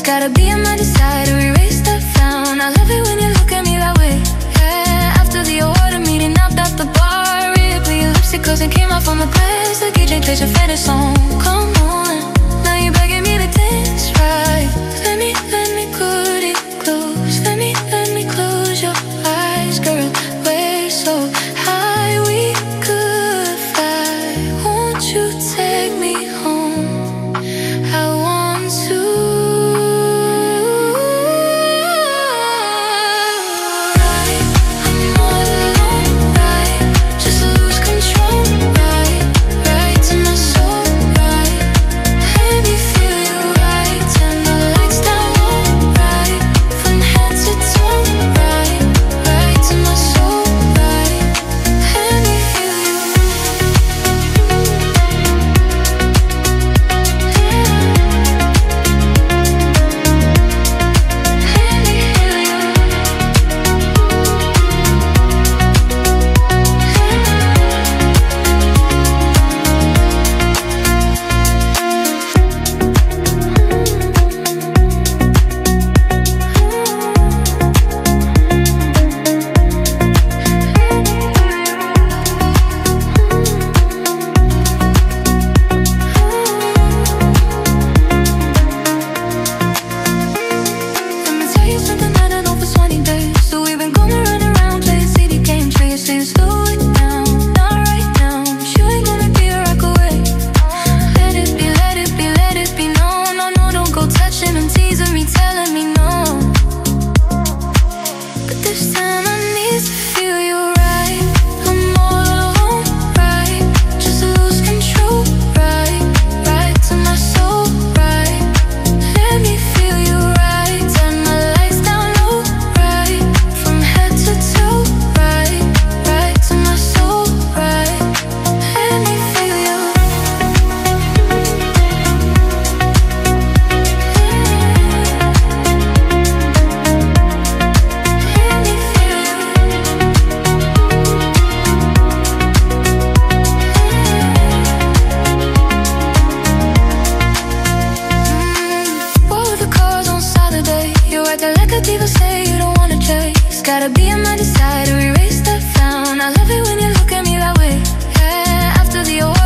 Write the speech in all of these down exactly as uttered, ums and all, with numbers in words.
gotta be on my side to erase the frown. I love it when you look at me that way. Yeah, after the award, I'm meeting up at the bar. Ripley, your lipstick cause it came off on my breast. The D J plays your favorite song. Come on, now you're begging me to dance right. Let me, let me put it close. Let me, let me close your eyes, girl. We're so high we could fly. Won't you take me home? I want to.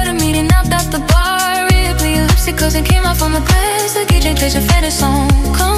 Cause it came off on my breast. The D J plays your favorite song. Come